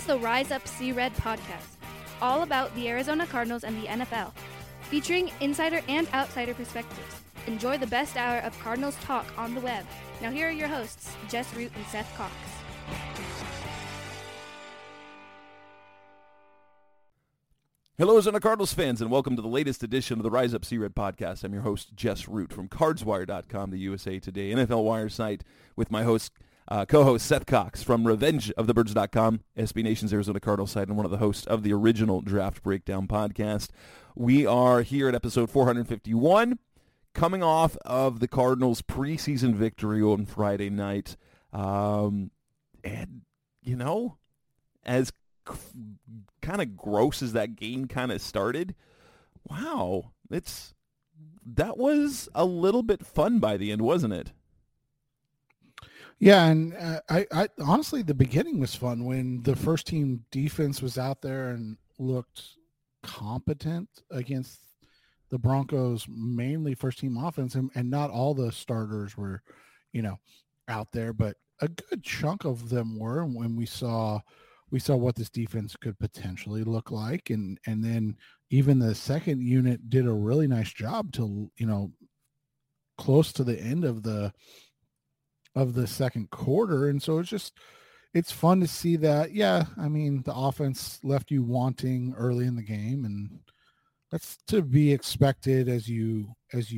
the Rise Up See Red podcast, all about the Arizona Cardinals and the NFL, featuring insider and outsider perspectives. Enjoy the best hour of Cardinals talk on the web. Now here are your hosts, Jess Root and Seth Cox. Hello, Arizona Cardinals fans, and welcome to the latest edition of the Rise Up See Red podcast. I'm your host, Jess Root from CardsWire.com, the USA Today NFL Wire site, with my co-host Seth Cox from RevengeOfTheBirds.com, SB Nation's Arizona Cardinals site, and one of the hosts of the original Draft Breakdown podcast. We are here at episode 451, coming off of the Cardinals' preseason victory on Friday night. And, you know, as kind of gross as that game kind of started, wow, that was a little bit fun by the end, wasn't it? Yeah, and I honestly, the beginning was fun when the first team defense was out there and looked competent against the Broncos, mainly first team offense, and not all the starters were, out there, but a good chunk of them were. When we saw what this defense could potentially look like, and then even the second unit did a really nice job till close to the end of the second quarter. And so it's fun to see that. Yeah, I mean, the offense left you wanting early in the game, and that's to be expected as you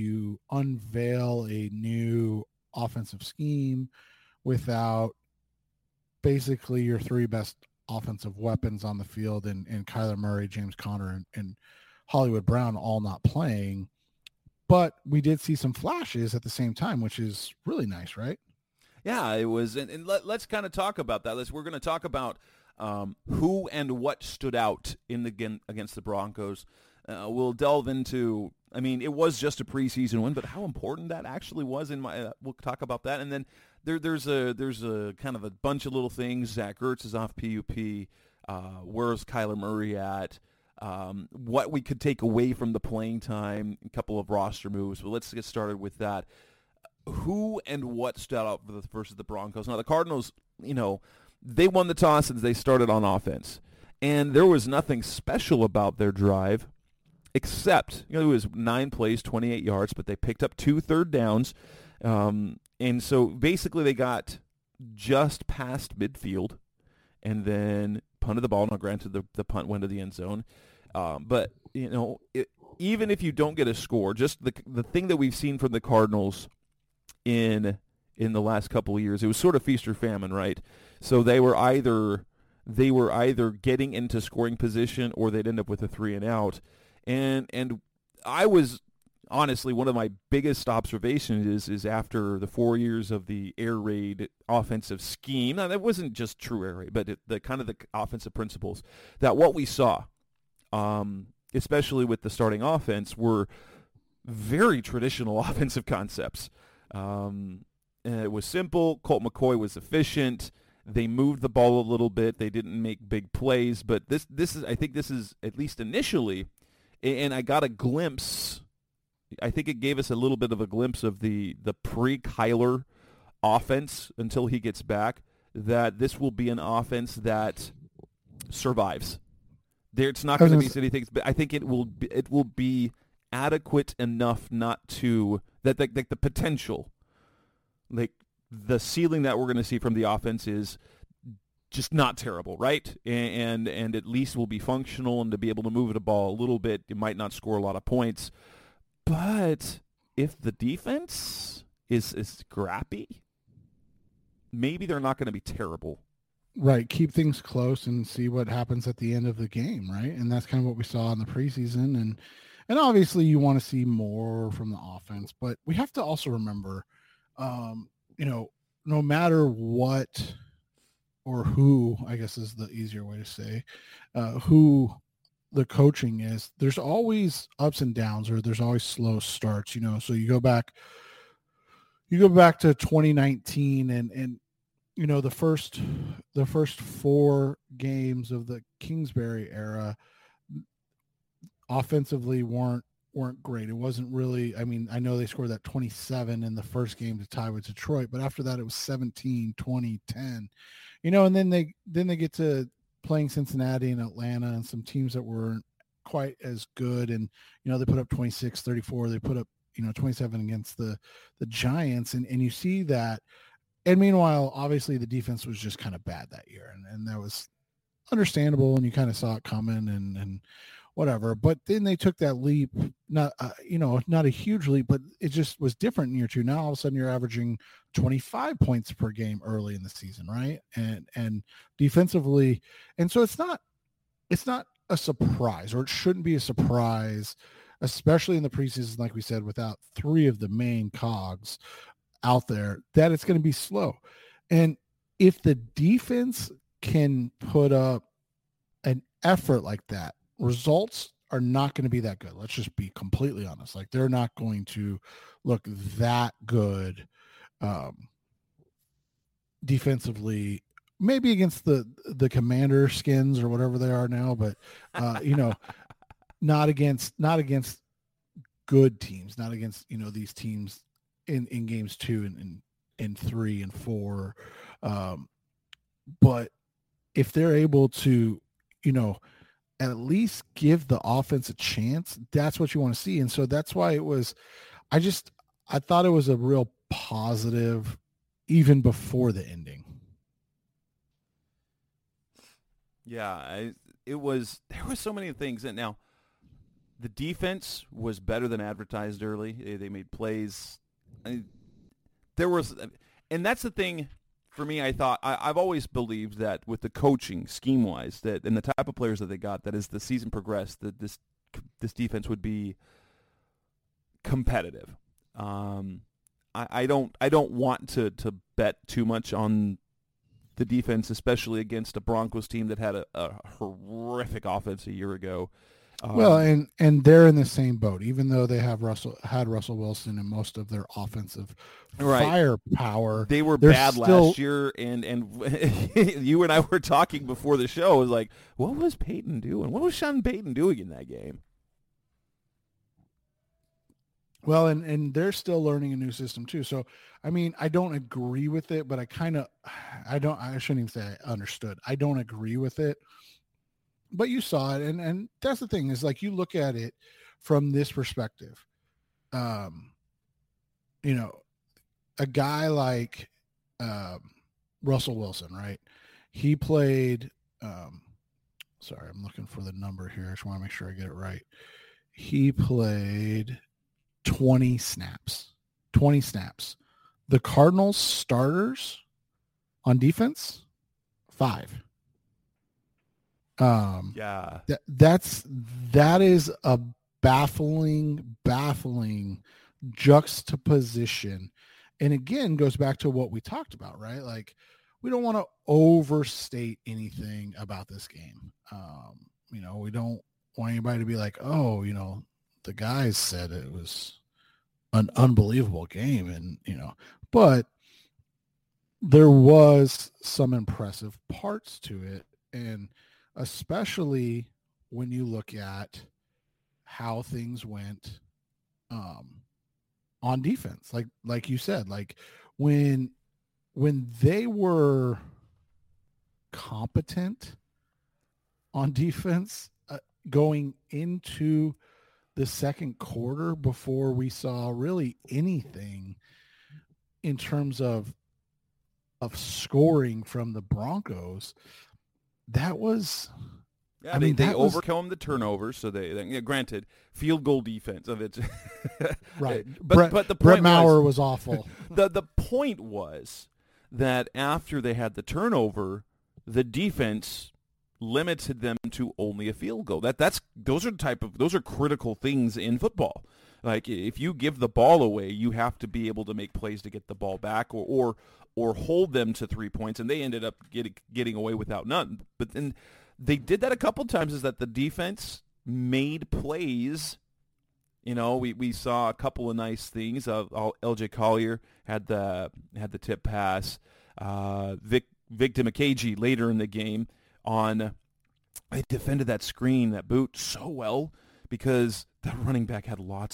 unveil a new offensive scheme without basically your three best offensive weapons on the field, and Kyler Murray, James Conner, and Hollywood Brown all not playing. But we did see some flashes at the same time, which is really nice, right? Yeah, it was. And let's kind of talk about that. We're going to talk about who and what stood out against the Broncos. We'll delve into, I mean, it was just a preseason win, but how important that actually was we'll talk about that. And then there's a kind of a bunch of little things. Zach Ertz is off PUP. Where's Kyler Murray at? What we could take away from the playing time, a couple of roster moves. But let's get started with that. Who and what stood out versus the Broncos? Now, the Cardinals, they won the toss and they started on offense. And there was nothing special about their drive except, it was 9 plays, 28 yards, but they picked up 2 third downs. And so basically they got just past midfield and then punted the ball. Now, granted, the punt went to the end zone. But, even if you don't get a score, just the thing that we've seen from the Cardinals in the last couple of years, it was sort of feast or famine, right? So they were either getting into scoring position or they'd end up with a 3 and out. And I was honestly, one of my biggest observations is after the 4 years of the air raid offensive scheme. Now, that wasn't just true air raid, but the kind of the offensive principles, that what we saw, especially with the starting offense, were very traditional offensive concepts. And it was simple. Colt McCoy was efficient. They moved the ball a little bit. They didn't make big plays, but I think this is at least initially, and I got a glimpse. I think it gave us a little bit of a glimpse of the pre-Kyler offense until he gets back, that this will be an offense that survives. It's not going to be anything, but I think it will be adequate enough not to that the potential, like the ceiling that we're going to see from the offense is just not terrible, right? And at least will be functional, and to be able to move the ball a little bit. It might not score a lot of points, but if the defense is scrappy, maybe they're not going to be terrible. Right. Keep things close and see what happens at the end of the game, right? And that's kind of what we saw in the preseason. And obviously you want to see more from the offense, but we have to also remember, no matter what or who, I guess is the easier way to say, who the coaching is, there's always ups and downs, or there's always slow starts, so you go back to 2019 and the first 4 games of the Kingsbury era offensively weren't great. It wasn't really, I know they scored that 27 in the first game to tie with Detroit, but after that it was 17, 20, 10, and then they get to playing Cincinnati and Atlanta and some teams that weren't quite as good. And, they put up 26, 34. They put up, 27 against the Giants. And you see that. And meanwhile, obviously the defense was just kind of bad that year. And that was understandable. And you kind of saw it coming and whatever. But then they took that leap, not a huge leap, but it just was different in year two. Now all of a sudden you're averaging 25 points per game early in the season, right? And defensively, and so it's not a surprise, or it shouldn't be a surprise, especially in the preseason, like we said, without three of the main cogs out there, that it's going to be slow. And if the defense can put up an effort like that, results are not going to be that good. Let's just be completely honest. Like, they're not going to look that good defensively, maybe against the Commander Skins or whatever they are now, but not against good teams, not against, these teams in games 2 and 3 and 4. But if they're able to, at least give the offense a chance, that's what you want to see. And so that's why I thought it was a real positive even before the ending. Yeah, there were so many things. And now the defense was better than advertised early. They made plays. And that's the thing for me. I thought I've always believed that with the coaching scheme wise, that and the type of players that they got, that as the season progressed, that this defense would be competitive. I don't want to bet too much on the defense, especially against a Broncos team that had a horrific offense a year ago. Well, and they're in the same boat, even though they have Russell Wilson and most of their offensive firepower. They were bad last year, and you and I were talking before the show. It was like, what was Peyton doing? What was Sean Payton doing in that game? Well, and they're still learning a new system too. So, I mean, I don't agree with it, but I shouldn't even say I understood. I don't agree with it. But you saw it, and that's the thing, is like, you look at it from this perspective. A guy like Russell Wilson, right? He played, sorry, I'm looking for the number here. I just want to make sure I get it right. He played 20 snaps. The Cardinals starters on defense, 5. That is a baffling juxtaposition. And again, goes back to what we talked about, right? Like, we don't want to overstate anything about this game. We don't want anybody to be like, oh, the guys said it was an unbelievable game. And, but there was some impressive parts to it. And especially when you look at how things went on defense, like you said, like when they were competent on defense going into the second quarter, before we saw really anything in terms of scoring from the Broncos. That was, yeah. They overcome the turnovers, so they granted, field goal defense of it, right? But the point Brett Maher was awful. The point was that after they had the turnover, the defense limited them to only a field goal. Those are critical things in football. Like, if you give the ball away, you have to be able to make plays to get the ball back, or hold them to 3 points, and they ended up getting away without none. But then they did that a couple times, is that the defense made plays. We saw a couple of nice things. LJ Collier had the tip pass. Victor Dimukeje later in the game they defended that screen, that boot, so well, because that running back had lots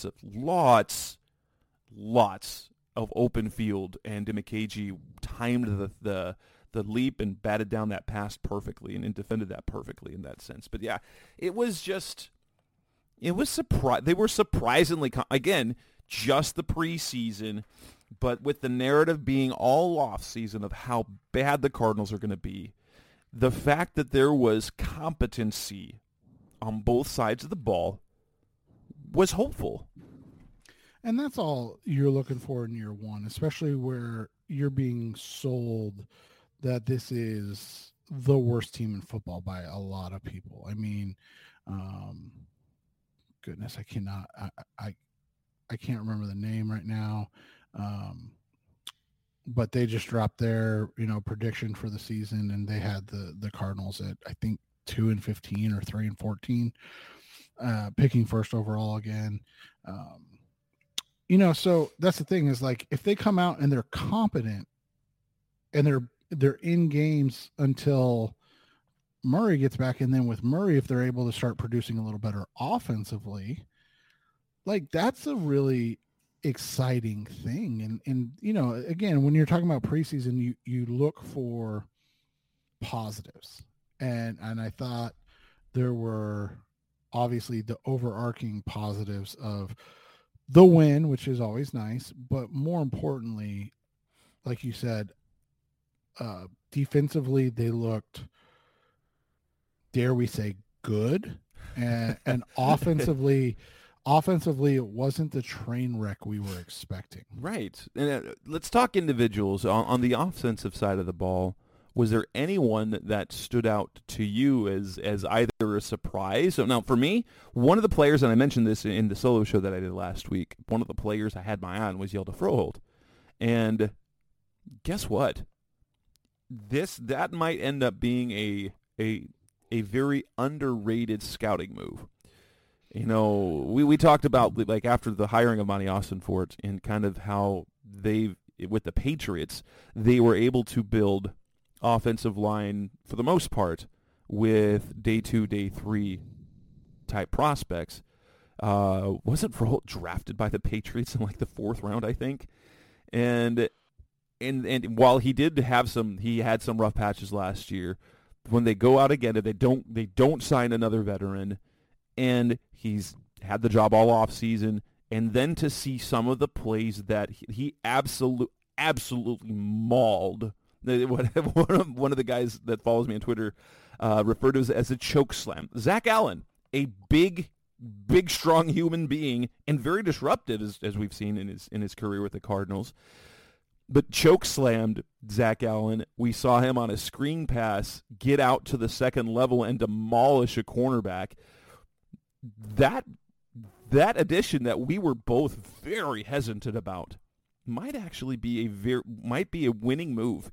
of open field, and Dimukeje timed the the leap and batted down that pass perfectly and defended that perfectly in that sense. But yeah, it was they were surprisingly, again, just the preseason, but with the narrative being all off season of how bad the Cardinals are going to be, the fact that there was competency on both sides of the ball was hopeful. And that's all you're looking for in year one, especially where you're being sold that this is the worst team in football by a lot of people. I mean, goodness, I can't remember the name right now. But they just dropped their, prediction for the season, and they had the Cardinals at, I think, 2-15 or 3-14, picking first overall again. So that's the thing is, like, if they come out and they're competent and they're in games until Murray gets back, and then with Murray, if they're able to start producing a little better offensively, like, that's a really exciting thing. And again, when you're talking about preseason, you look for positives, and I thought there were obviously the overarching positives of the win, which is always nice, but more importantly, like you said, defensively they looked, dare we say, good, and offensively it wasn't the train wreck we were expecting. Right. And let's talk individuals. On the offensive side of the ball, was there anyone that stood out to you as either a surprise? So now, for me, one of the players, and I mentioned this in the solo show that I did last week, one of the players I had my eye on was Hjalte Froholdt. And guess what? That might end up being a very underrated scouting move. We talked about, like, after the hiring of Monty Ossenfort and kind of how with the Patriots, they were able to build offensive line for the most part with day 2, day 3 type prospects. Wasn't Froholdt drafted by the Patriots in like the 4th round, I think? And while he had some rough patches last year, when they go out again, they don't sign another veteran, and he's had the job all off season, and then to see some of the plays that he absolutely mauled. One of the guys that follows me on Twitter referred to it as a choke slam. Zach Allen, a big, strong human being, and very disruptive, as we've seen in his career with the Cardinals. But choke slammed Zach Allen. We saw him on a screen pass get out to the second level and demolish a cornerback. That addition that we were both very hesitant about might actually be a winning move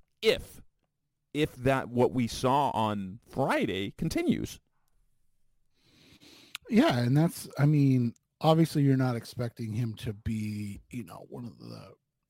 if that what we saw on Friday continues. Yeah, and that's, I mean, obviously you're not expecting him to be, one of the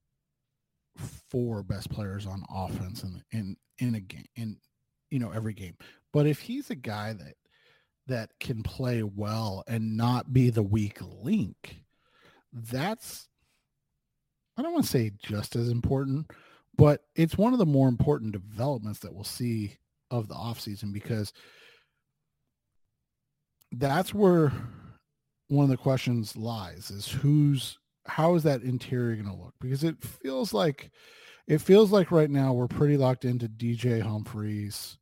4 best players on offense in a game, in every game. But if he's a guy that can play well and not be the weak link, that's, I don't want to say just as important, but it's one of the more important developments that we'll see of the offseason, because that's where one of the questions lies, is how is that interior going to look? Because it feels like right now we're pretty locked into DJ Humphries,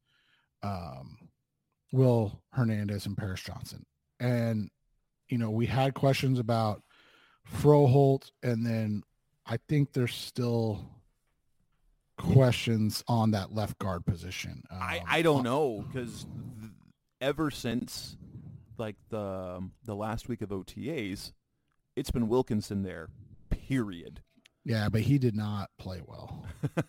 Will Hernandez, and Paris Johnson. And, we had questions about Froholdt, and then I think there's still questions on that left guard position. I don't know, because ever since like the last week of OTAs, it's been Wilkinson there, period. Yeah, but he did not play well.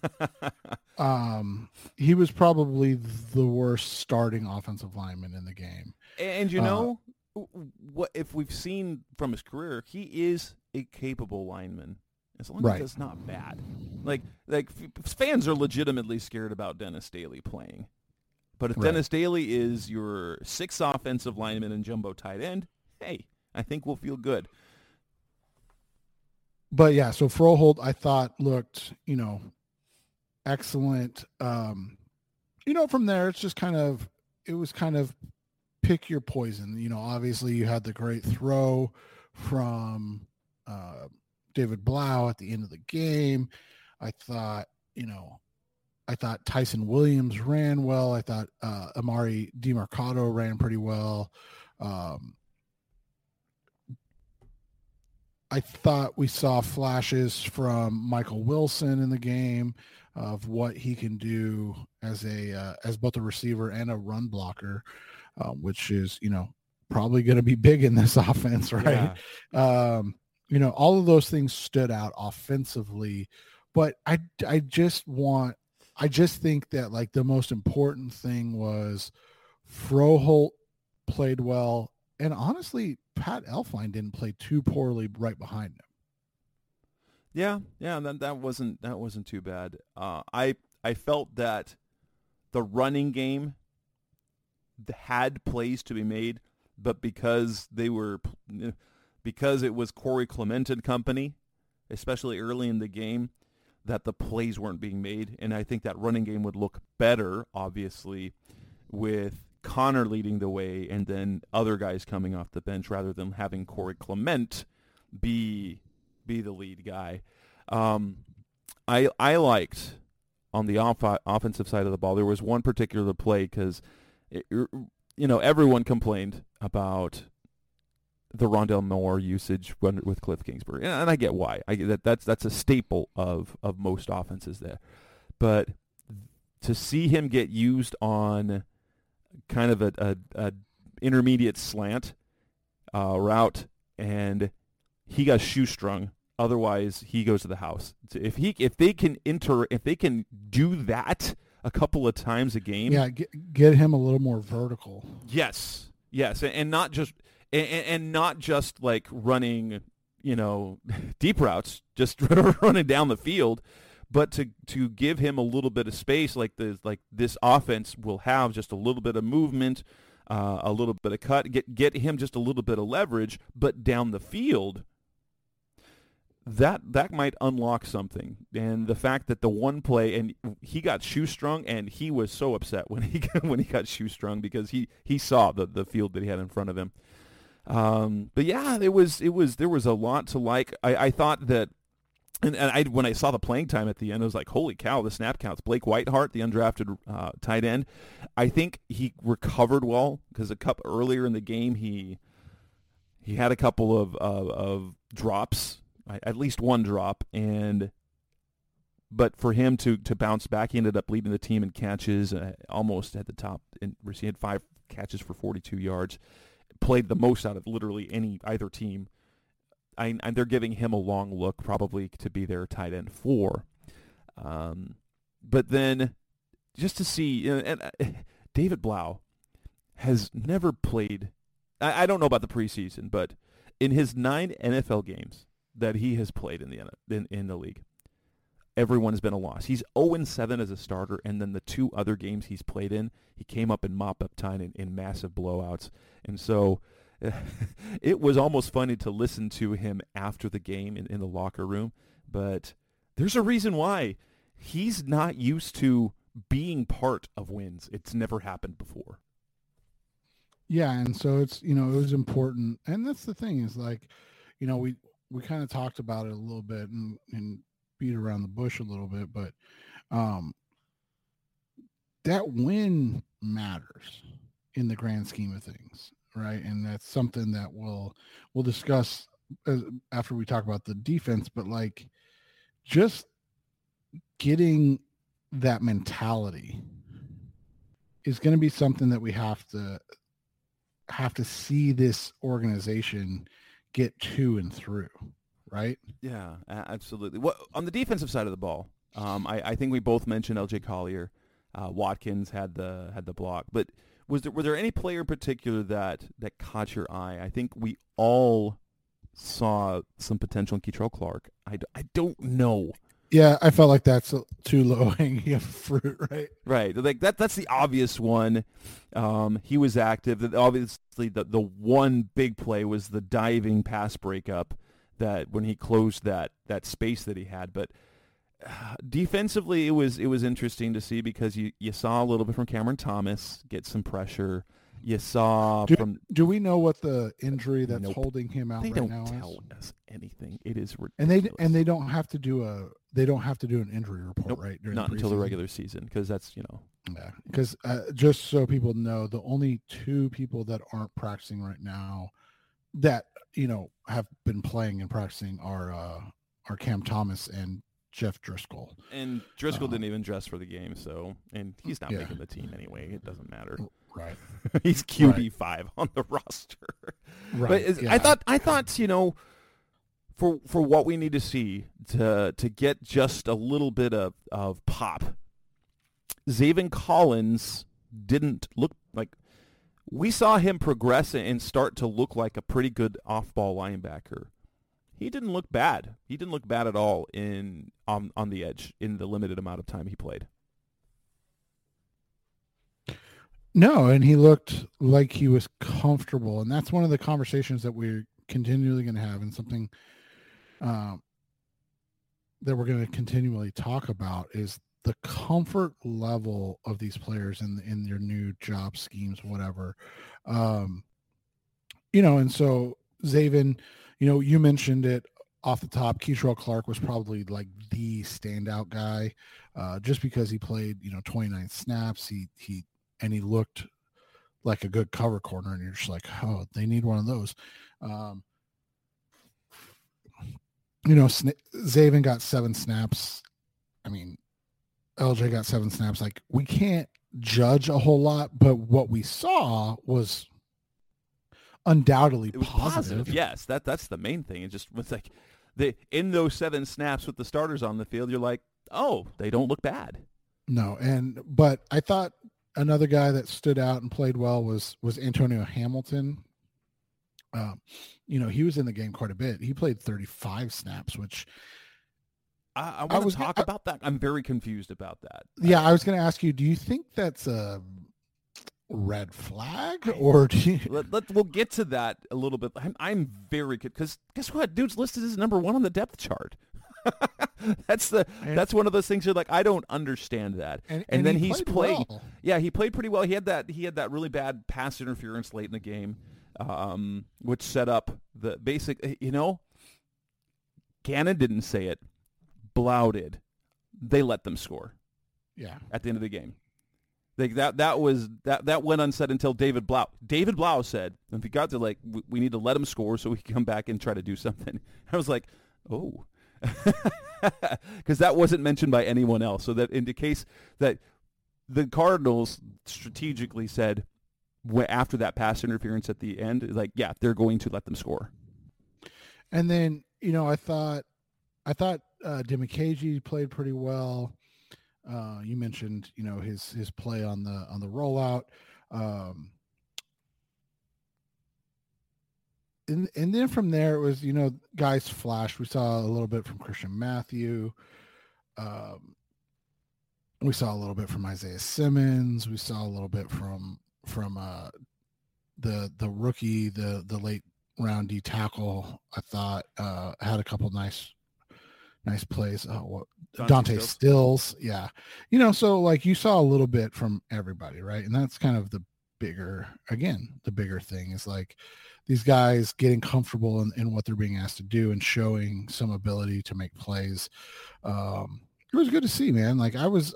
He was probably the worst starting offensive lineman in the game. And what if we've seen from his career, he is a capable lineman. As long as it's not bad. Like fans are legitimately scared about Dennis Daly playing. But if Dennis Daly is your 6th offensive lineman and jumbo tight end, hey, I think we'll feel good. But yeah, so Froholdt, I thought, looked, excellent. From there, it was kind of pick your poison. Obviously you had the great throw from David Blau at the end of the game. I thought Tyson Williams ran well. I thought Amari DiMercado ran pretty well. I thought we saw flashes from Michael Wilson in the game of what he can do as both a receiver and a run blocker, which is, probably going to be big in this offense, right? Yeah. All of those things stood out offensively, but I just think that like the most important thing was Froholt played well. And honestly, Pat Elflein didn't play too poorly right behind him. Yeah, that wasn't too bad. I felt that the running game had plays to be made, but because it was Corey Clement and company, especially early in the game, that the plays weren't being made. And I think that running game would look better, obviously, with Connor leading the way and then other guys coming off the bench rather than having Corey Clement be the lead guy. I liked on the offensive side of the ball, there was one particular play because, everyone complained about the Rondale Moore usage with Cliff Kingsbury. And I get why. I get that's a staple of most offenses there. But to see him get used on kind of a intermediate slant route, and he got shoestrung. Otherwise, he goes to the house. If they can do that a couple of times a game, yeah, get him a little more vertical. Yes, and not just like running, deep routes, just running down the field. But to give him a little bit of space, like this offense will have just a little bit of movement, a little bit of cut, get him just a little bit of leverage, but down the field, that might unlock something. And the fact that the one play, and he got shoestrung, and he was so upset when he got shoestrung because he saw the field that he had in front of him. But yeah, there was a lot to like. I thought that. And when I saw the playing time at the end, I was like, holy cow, the snap counts. Blake Whiteheart, the undrafted tight end, I think he recovered well because earlier in the game he had a couple of drops, at least one drop, but for him to bounce back, he ended up leading the team in catches, almost at the top. He had 5 catches for 42 yards, played the most out of literally either team. And they're giving him a long look, probably to be their tight end 4. But then just to see, David Blau has never played. I don't know about the preseason, but in his 9 NFL games that he has played in the league, everyone has been a loss. He's 0-7 as a starter, and then the 2 other games he's played in, he came up in mop-up time in massive blowouts. And so it was almost funny to listen to him after the game in the locker room, but there's a reason why. He's not used to being part of wins. It's never happened before. Yeah, and so it's, it was important. And that's the thing is like, we kind of talked about it a little bit and beat around the bush a little bit, but that win matters in the grand scheme of things. Right. And that's something that we'll discuss after we talk about the defense, but like just getting that mentality is going to be something that we have to see this organization get to and through. Right. Yeah, absolutely. Well, on the defensive side of the ball, I think we both mentioned LJ Collier. Watkins had the block, but were there any player in particular that caught your eye? I think we all saw some potential in Keitrell Clark. I don't know. Yeah, I felt like that's too low hanging fruit, right? Right, like that's the obvious one. He was active. Obviously, the one big play was the diving pass breakup that when he closed that space that he had. But defensively, it was interesting to see because you saw a little bit from Cameron Thomas get some pressure. You saw from. Do we know what the injury that's Nope. holding him out They right don't now tell is? us anything. It is ridiculous. And they don't have to do an injury report, Nope, right? During not the until the preseason? regular season, because that's Yeah, because just so people know, the only two people that aren't practicing right now that have been playing and practicing are Cam Thomas and Jeff Driscoll. And Driscoll didn't even dress for the game, and he's not making the team anyway. It doesn't matter. Right. He's QB5 on the roster. Right. But I thought for what we need to see to get just a little bit of pop, Zaven Collins didn't look like we saw him progress and start to look like a pretty good off-ball linebacker. He didn't look bad. He didn't look bad at all on the edge in the limited amount of time he played. No, and he looked like he was comfortable, and that's one of the conversations that we're continually going to have, and something that we're going to continually talk about is the comfort level of these players in their new job schemes, whatever. And so Zaven, you mentioned it off the top. Keitrell Clark was probably like the standout guy, just because he played 29 snaps. He looked like a good cover corner, and you're just like, oh, they need one of those. Zaven got 7 snaps. I mean, LJ got 7 snaps. Like, we can't judge a whole lot, but what we saw was undoubtedly positive. Yes, that's the main thing. It just was like in those 7 snaps with the starters on the field, you're like, oh, they don't look bad. No, but I thought another guy that stood out and played well was Antonio Hamilton. He was in the game quite a bit. He played 35 snaps, which I want to talk about that. I'm very confused about that. Yeah, I was going to ask you, do you think that's a red flag, or do you... We'll get to that a little bit. I'm very good because guess what? Dude's listed as number 1 on the depth chart. That's one of those things you're like, I don't understand that. And then he's played. Well. Yeah, he played pretty well. He had that really bad pass interference late in the game, which set up the basic. Gannon didn't say it. Blau did. They let them score. Yeah. At the end of the game. That went unsaid until David Blau. David Blau said, if he got to we need to let him score so we can come back and try to do something. I was like, oh. Because that wasn't mentioned by anyone else. So that indicates that the Cardinals strategically said after that pass interference at the end, they're going to let them score. And then, I thought Demikeji played pretty well. You mentioned, his play on the rollout. And then from there, it was, guys flashed. We saw a little bit from Christian Matthew. We saw a little bit from Isaiah Simmons. We saw a little bit from the rookie, the late round D tackle. I thought had a couple nice plays. Dante Stills. Yeah. So you saw a little bit from everybody, right? And that's kind of the bigger thing is these guys getting comfortable in what they're being asked to do and showing some ability to make plays. It was good to see, man. I was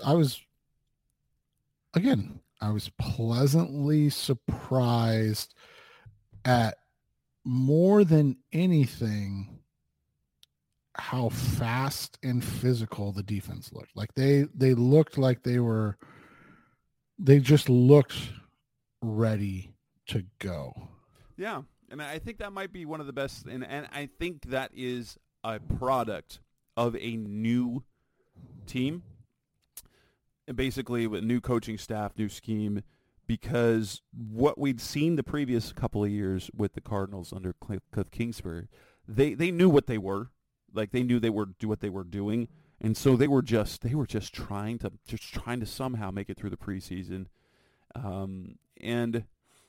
pleasantly surprised at, more than anything, how fast and physical the defense looked. They looked like they just looked ready to go. Yeah. And I think that might be one of the best, and I think that is a product of a new team, and basically with new coaching staff, new scheme, because what we'd seen the previous couple of years with the Cardinals under Cliff Kingsbury, they knew what they were. They knew they were what they were doing, and so they were just trying to somehow make it through the preseason, and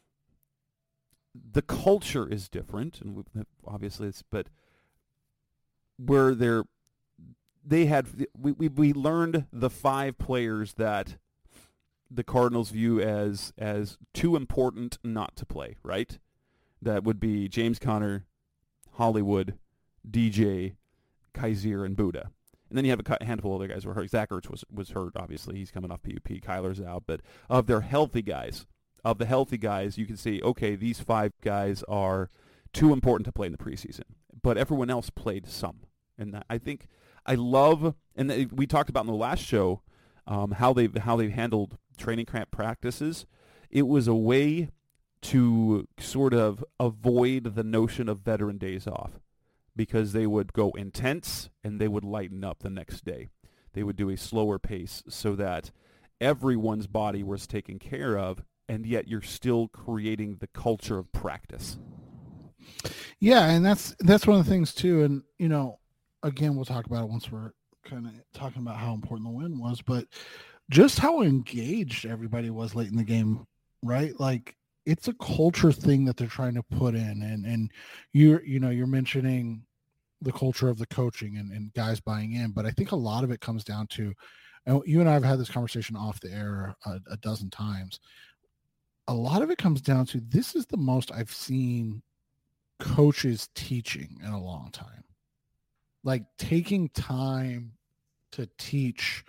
the culture is different, and obviously but where we learned the 5 players that the Cardinals view as too important not to play, right? That would be James Conner, Hollywood, DJ, Kaiser, and Buddha. And then you have a handful of other guys who were hurt. Zach Ertz was hurt, obviously. He's coming off PUP. Kyler's out. But of the healthy guys, you can see, okay, these 5 guys are too important to play in the preseason. But everyone else played some. And I think I love, and we talked about in the last show, how they've handled training camp practices. It was a way to sort of avoid the notion of veteran days off, because they would go intense and they would lighten up the next day. They would do a slower pace so that everyone's body was taken care of, and yet you're still creating the culture of practice. Yeah, and that's one of the things too. And, you know, again, we'll talk about it once we're kind of talking about how important the win was, but just how engaged everybody was late in the game, right? Like, it's a culture thing that they're trying to put in. And you're mentioning the culture of the coaching and guys buying in, but I think a lot of it comes down to, and you and I have had this conversation off the air a dozen times. A lot of it comes down to, this is the most I've seen coaches teaching in a long time. Like, taking time to teach,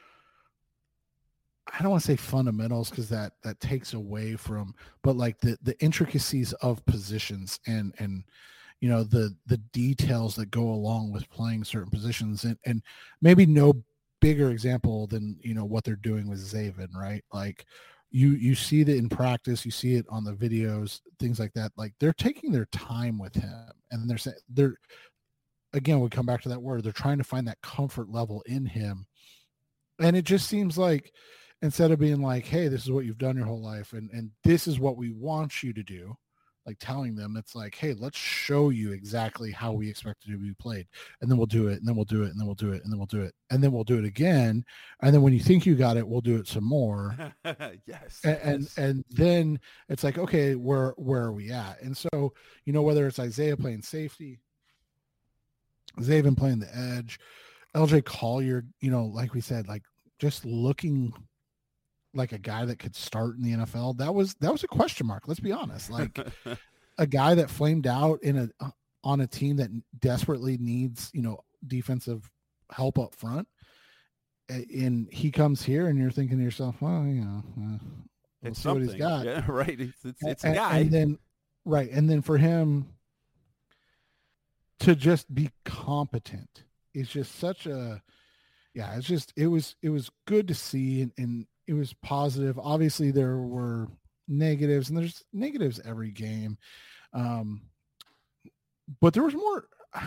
I don't want to say fundamentals, because that takes away from, but like the intricacies of positions and you know, the details that go along with playing certain positions, and maybe no bigger example than, you know, what they're doing with Zaven, right? Like, you see it in practice, you see it on the videos, things like that. Like, they're taking their time with him, and they're again, we come back to that word, they're trying to find that comfort level in him. And it just seems like, instead of being like, hey, this is what you've done your whole life, and this is what we want you to do, like telling them, it's like, hey, let's show you exactly how we expect it to be played. And then we'll do it, and then we'll do it, and then we'll do it, and then we'll do it, and then we'll do it again. And then when you think you got it, we'll do it some more. Yes. And then it's like, okay, where are we at? And so, you know, whether it's Isaiah playing safety, Zaven playing the edge, LJ Collier, you know, like we said, like, just looking like a guy that could start in the NFL. That was a question mark. Let's be honest. Like, a guy that flamed out on a team that desperately needs, you know, defensive help up front. And he comes here, and you're thinking to yourself, well, you know, we'll see what he's got. Yeah, right. It's a guy. And then for him to just be competent is just such a, yeah, it was good to see, and it was positive. Obviously there were negatives, and there's negatives every game. But there was more.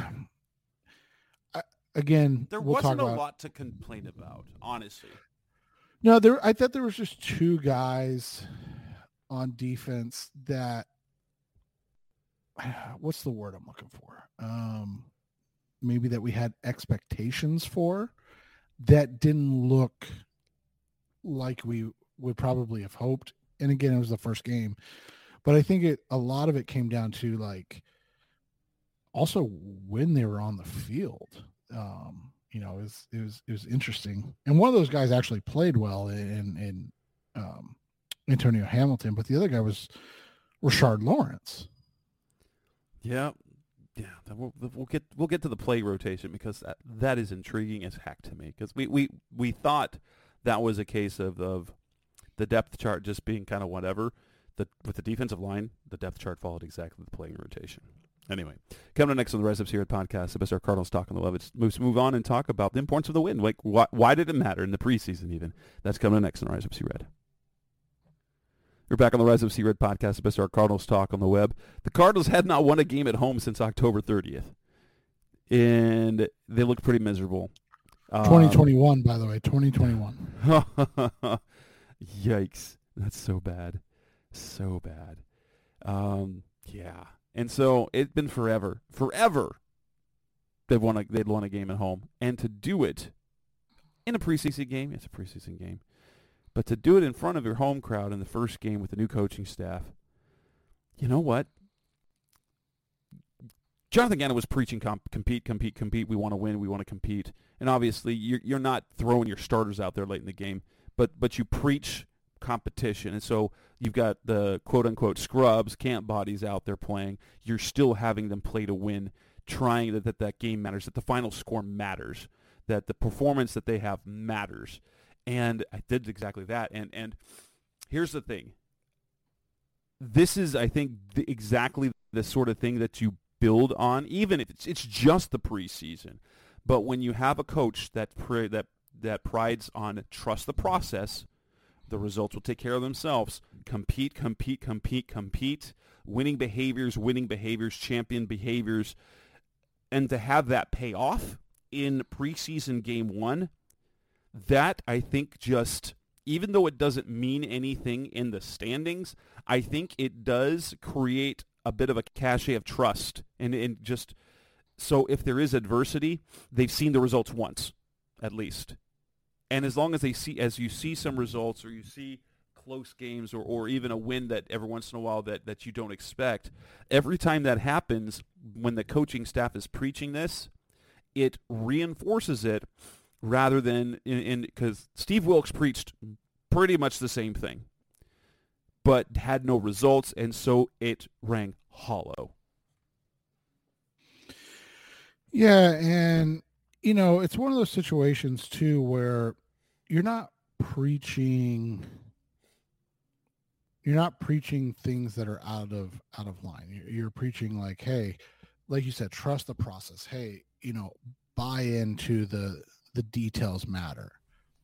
Again, there we'll wasn't talk a about, lot to complain about, honestly. No, I thought there was just 2 guys on defense that, what's the word I'm looking for? Maybe that we had expectations for, that didn't look like we would probably have hoped. And again, it was the first game, but I think a lot of it came down to, like, also when they were on the field. You know, it was interesting. And one of those guys actually played well in Antonio Hamilton, but the other guy was Rashard Lawrence. Yeah. We'll get to the play rotation, because that is intriguing as heck to me, because we thought that was a case of the depth chart just being kind of whatever. With the defensive line, the depth chart followed exactly the playing rotation. Anyway, coming up next on the Rise Up Seared podcast, the best our Cardinals talk on the web. Let's move on and talk about the importance of the win. Like, why did it matter in the preseason even? That's coming up next on the Rise Up Sea Red. We're back on the Rise Up Sea Red podcast, the best our Cardinals talk on the web. The Cardinals had not won a game at home since October 30th, and they look pretty miserable. 2021, by the way, 2021. Yikes. That's so bad. So bad. Yeah. And so it's been forever they'd won a game at home. And to do it in a preseason game, it's a preseason game, but to do it in front of your home crowd in the first game with the new coaching staff, you know what? Jonathan Gannon was preaching compete. We want to win. We want to compete. And obviously, you're not throwing your starters out there late in the game, but you preach competition. And so you've got the quote-unquote scrubs, camp bodies out there playing. You're still having them play to win, trying that game matters, that the final score matters, that the performance that they have matters. And I did exactly that. And here's the thing. This is, I think, exactly the sort of thing that you build on, even if it's just the preseason. But when you have a coach that prides on trust the process, the results will take care of themselves. Compete. Winning behaviors, champion behaviors. And to have that pay off in preseason game 1, that I think just, even though it doesn't mean anything in the standings, I think it does create a bit of a cachet of trust. And just so if there is adversity, they've seen the results once, at least. And as long as you see some results, or you see close games, or even a win that every once in a while that you don't expect, every time that happens, when the coaching staff is preaching this, it reinforces it rather than because Steve Wilkes preached pretty much the same thing, but had no results, and so it rang hollow. Yeah, and it's one of those situations too where you're not preaching things that are out of line. You're preaching like, hey, like you said, trust the process. Hey, buy into the details matter.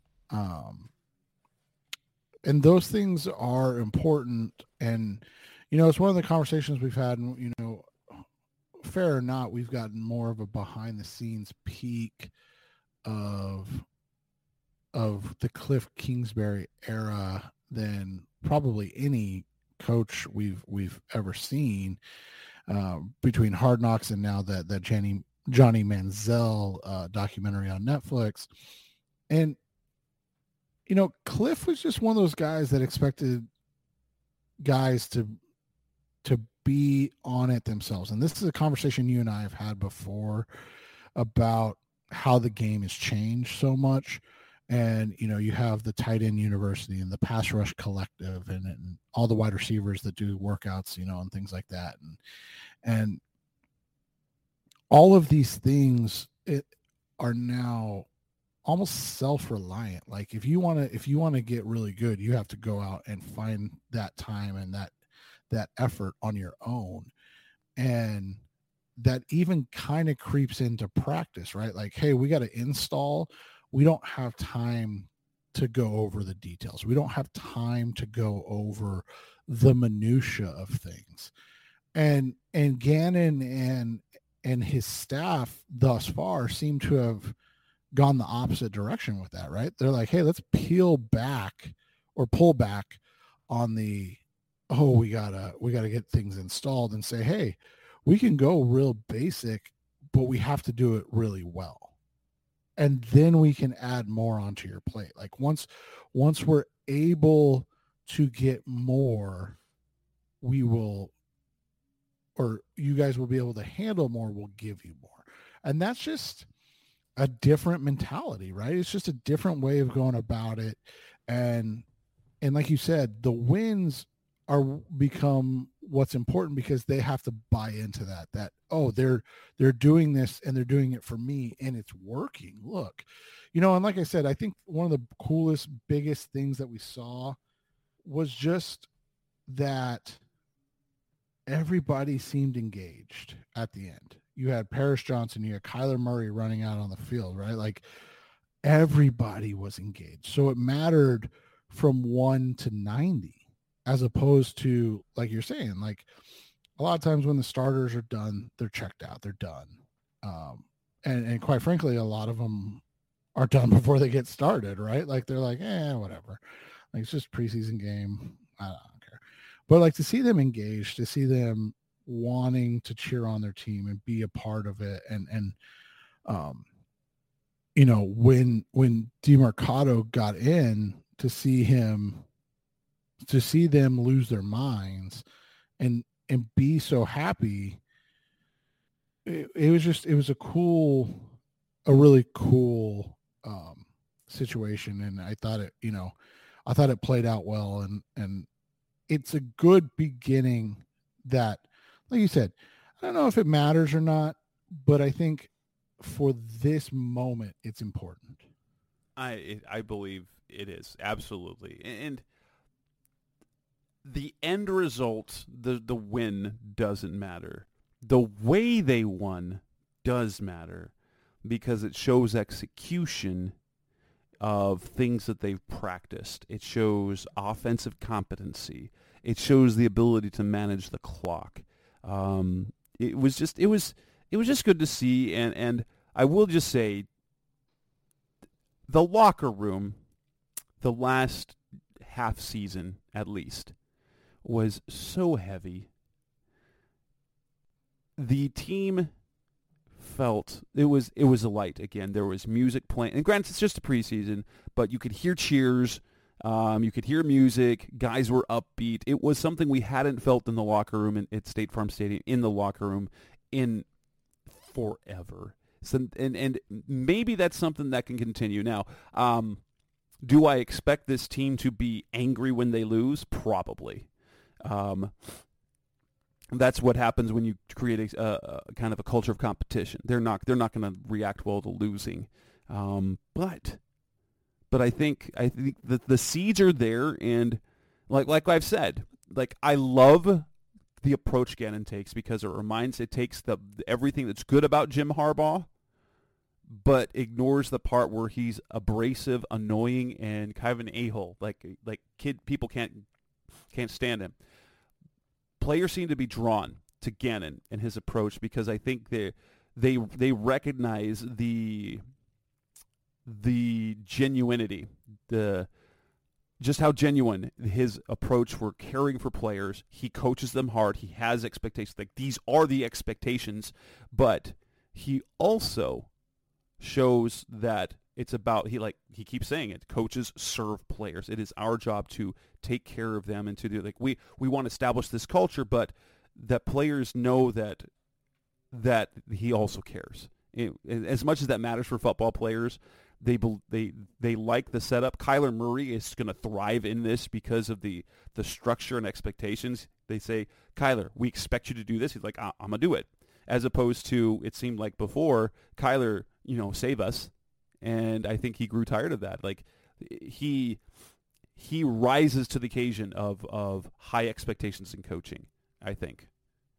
And those things are important. And, it's one of the conversations we've had, and, fair or not, we've gotten more of a behind the scenes peek of the Cliff Kingsbury era than probably any coach we've ever seen, between Hard Knocks and now that Johnny Manziel documentary on Netflix. And Cliff was just one of those guys that expected guys to be on it themselves. And this is a conversation you and I have had before about how the game has changed so much. And, you have the tight end university and the pass rush collective and all the wide receivers that do workouts, and things like that. And all of these things are now almost self-reliant. Like if you want to get really good, you have to go out and find that time and that effort on your own. And that even kind of creeps into practice, right? Like, hey, we got to install. We don't have time to go over the details. We don't have time to go over the minutia of things. And Gannon and his staff thus far seem to have gone the opposite direction with that, right? They're like, hey, let's pull back on the, we gotta get things installed, and say, hey, we can go real basic, but we have to do it really well. And then we can add more onto your plate. Like once we're able to get more, we will, or you guys will be able to handle more, we'll give you more. And that's just a different mentality, right? It's just a different way of going about it. And like you said, the wins become what's important because they have to buy into that, they're doing this and they're doing it for me and it's working. Look, and like I said, I think one of the coolest, biggest things that we saw was just that everybody seemed engaged at the end. You had Paris Johnson, you had Kyler Murray running out on the field, right? Like everybody was engaged. So it mattered from 1 to 90. As opposed to, like you're saying, like a lot of times when the starters are done, they're checked out, they're done. And quite frankly, a lot of them are done before they get started, right? Like they're like, whatever. Like it's just a preseason game. I don't care. But like to see them engaged, to see them wanting to cheer on their team and be a part of it. And when DeMarcado got in, to see them lose their minds and be so happy, it was a really cool situation, and I thought it played out well, and it's a good beginning. That, like you said, I don't know if it matters or not, but I think for this moment, it's important. I believe it is, absolutely. And the end result, the win doesn't matter. The way they won does matter because it shows execution of things that they've practiced. It shows offensive competency. It shows the ability to manage the clock. It was just good to see, and I will just say, the locker room, the last half season at least, was so heavy. The team felt it was light again. There was music playing, and granted, it's just a preseason, but you could hear cheers, you could hear music. Guys were upbeat. It was something we hadn't felt in the locker room at State Farm Stadium, in the locker room, in forever. So, and maybe that's something that can continue. Now, do I expect this team to be angry when they lose? Probably. That's what happens when you create a kind of a culture of competition. They're not going to react well to losing, but I think the seeds are there, and like I've said, like, I love the approach Gannon takes because it takes everything that's good about Jim Harbaugh, but ignores the part where he's abrasive, annoying, and kind of an a-hole. Like people can't stand him. Players seem to be drawn to Gannon and his approach because I think they recognize the genuinity, just how genuine his approach for caring for players. He coaches them hard. He has expectations. Like, these are the expectations, but he also shows that it's about, he keeps saying it, coaches serve players. It is our job to take care of them and to do, we want to establish this culture, but that players know that he also cares. As much as that matters for football players, they like the setup. Kyler Murray is going to thrive in this because of the structure and expectations. They say, Kyler, we expect you to do this. He's like, I'm going to do it. As opposed to, it seemed like before, Kyler, save us. And I think he grew tired of that. Like, he rises to the occasion of high expectations in coaching, I think.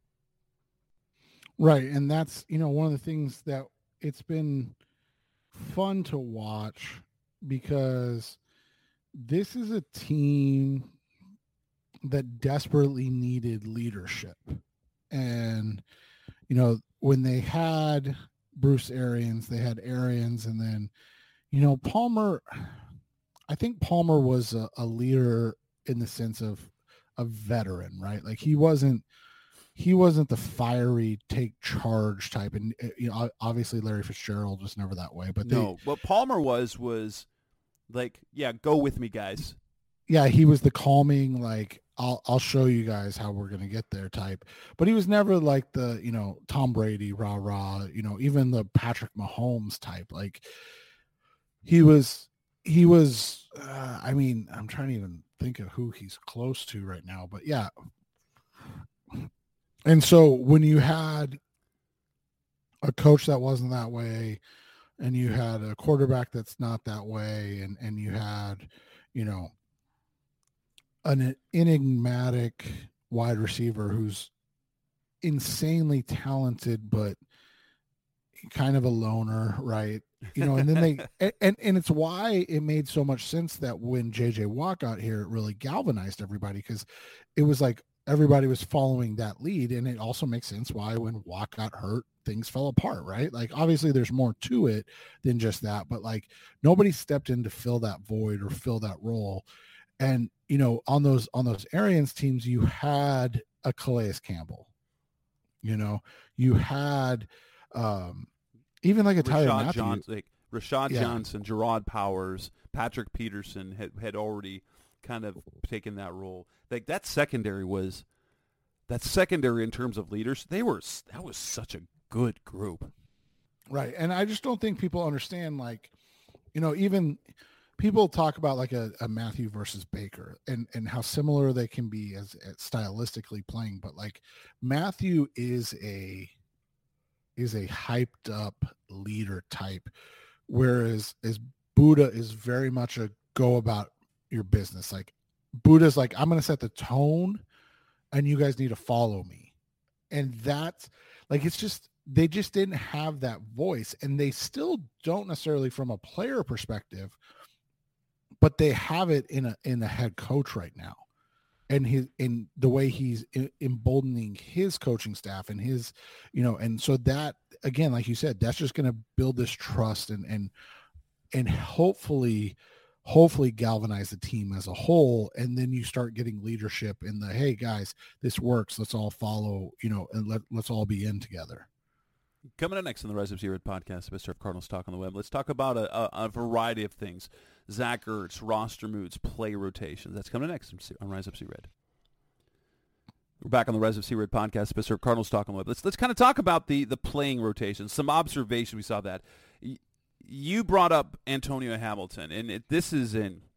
Right. And that's, one of the things that it's been fun to watch, because this is a team that desperately needed leadership. And, when they had Bruce Arians, they had Arians, and then, Palmer, I think Palmer was a leader in the sense of a veteran, right? Like, he wasn't the fiery take charge type. And, obviously Larry Fitzgerald was never that way, but what Palmer was like, yeah, go with me, guys. Yeah. He was the calming, like, I'll show you guys how we're going to get there type, but he was never like the, Tom Brady, rah, even the Patrick Mahomes type. Like, he was, I mean, I'm trying to even think of who he's close to right now, but yeah. And so when you had a coach that wasn't that way, and you had a quarterback that's not that way, and you had, an enigmatic wide receiver who's insanely talented, but kind of a loner, right? And then and it's why it made so much sense that when JJ Watt got here, it really galvanized everybody, because it was like everybody was following that lead. And it also makes sense why when Watt got hurt, things fell apart, right? Like, obviously there's more to it than just that, but like, nobody stepped in to fill that void or fill that role. And, on those Arians teams, you had a Calais Campbell, you had even like a Tyler Matthews. Rashad Johnson, Gerard Powers, Patrick Peterson had already kind of taken that role. Like, that secondary in terms of leaders, that was such a good group. Right. And I just don't think people understand, like, even people talk about like a Matthew versus Baker and how similar they can be as stylistically playing. But like Matthew is a hyped up leader type, whereas Buddha is very much a go about your business. Like Buddha's like, I'm going to set the tone and you guys need to follow me. And that's like, it's just, they just didn't have that voice, and they still don't necessarily from a player perspective, but they have it in a head coach right now. And in the way he's emboldening his coaching staff and his, and so that, again, like you said, that's just going to build this trust and hopefully galvanize the team as a whole. And then you start getting leadership in the, hey guys, this works. Let's all follow, and let's all be in together. Coming up next on the Rise Up Zero podcast, Mr. Cardinals Talk on the Web, let's talk about a variety of things. Zach Ertz, roster moods, play rotations. That's coming next on Rise Up Red. We're back on the Rise Up Red podcast, Mr. Cardinals Talk on the Web. Let's kind of talk about the playing rotations, some observations. We saw that. You brought up Antonio Hamilton, and this is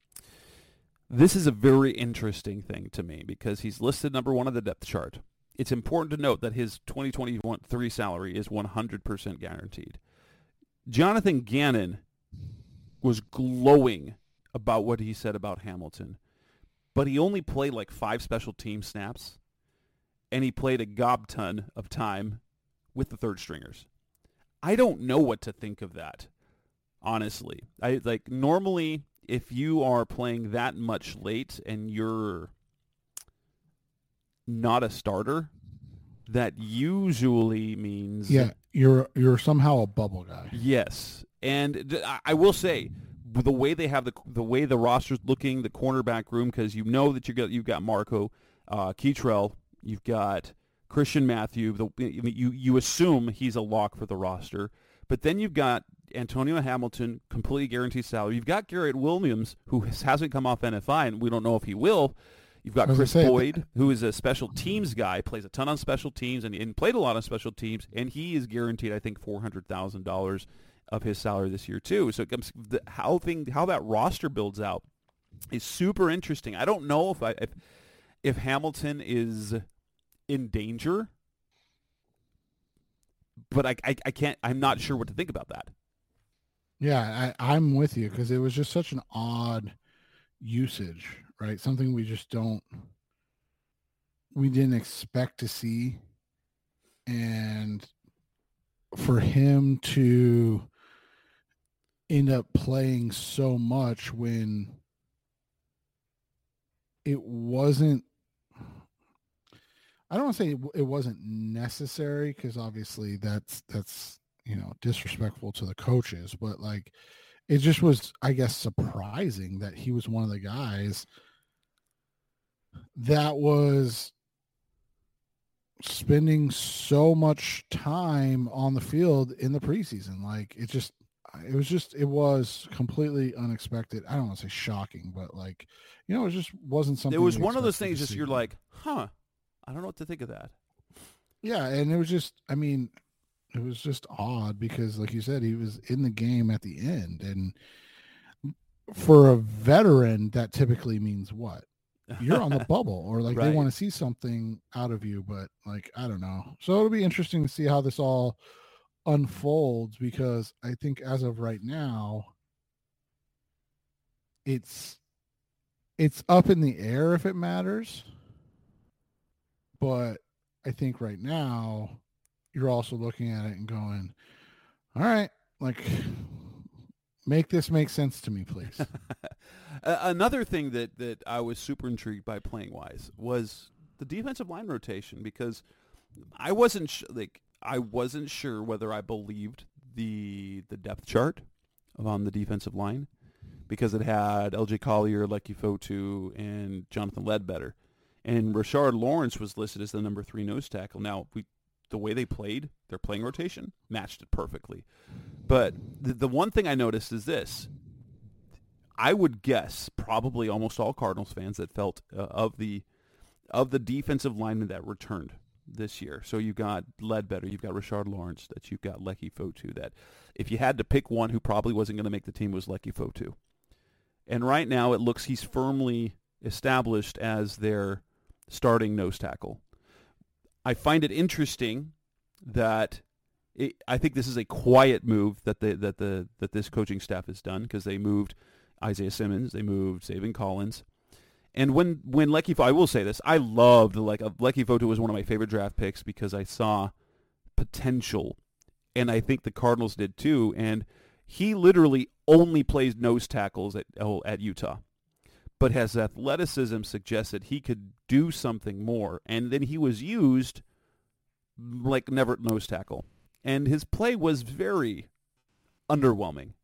a very interesting thing to me because he's listed number 1 on the depth chart. It's important to note that his 2023 salary is 100% guaranteed. Jonathan Gannon was glowing about what he said about Hamilton, but he only played like 5 special team snaps, and he played a gob ton of time with the third stringers. I don't know what to think of that, honestly. Normally, if you are playing that much late and you're not a starter, that usually means you're somehow a bubble guy. Yes, and I will say the way they have the way the roster's looking, the cornerback room, because that you've got Marco Keitrell, you've got Christian Matthew. You assume he's a lock for the roster, but then you've got Antonio Hamilton, completely guaranteed salary. You've got Garrett Williams, who hasn't come off NFI, and we don't know if he will. You've got Chris Boyd, who is a special teams guy, plays a ton on special teams, and played a lot on special teams, and he is guaranteed, I think, $400,000 of his salary this year too. So it comes how that roster builds out is super interesting. I don't know if Hamilton is in danger, but I can't. I'm not sure what to think about that. Yeah, I'm with you because it was just such an odd usage. Right, something we didn't expect to see, and for him to end up playing so much when it wasn't, I don't want to say it wasn't necessary, because obviously that's disrespectful to the coaches, but like it just was, I guess, surprising that he was one of the guys that was spending so much time on the field in the preseason. Like it was completely unexpected. I don't want to say shocking, but like, it just wasn't something. It was one of those things just you're like, I don't know what to think of that. Yeah. And it was just, it was just odd because, like you said, he was in the game at the end. And for a veteran, that typically means what? You're on the bubble, or like right. They want to see something out of you, but like, I don't know. So it'll be interesting to see how this all unfolds, because I think as of right now, it's up in the air if it matters. But I think right now you're also looking at it and going, all right, like, make this make sense to me, please. Another thing that I was super intrigued by playing wise was the defensive line rotation, because I wasn't sure whether I believed the depth chart on the defensive line, because it had LJ Collier, Lecky Fotu, and Jonathan Ledbetter, and Rashard Lawrence was listed as the number 3 nose tackle. Now the way they played, their playing rotation matched it perfectly. But the one thing I noticed is this. I would guess probably almost all Cardinals fans that felt of the defensive linemen that returned this year. So you've got Ledbetter, you've got Richard Lawrence, that you've got Leki Fotu, that if you had to pick one who probably wasn't going to make the team, was Leki Fotu. And right now it looks he's firmly established as their starting nose tackle. I find it interesting that I think this is a quiet move that this coaching staff has done, because they moved Isaiah Simmons, they moved Zaven Collins. And when Leki, I will say this, I loved, Leki Fotu was one of my favorite draft picks because I saw potential, and I think the Cardinals did too. And he literally only plays nose tackles at Utah, but his athleticism suggested he could do something more. And then he was used like never nose tackle, and his play was very underwhelming.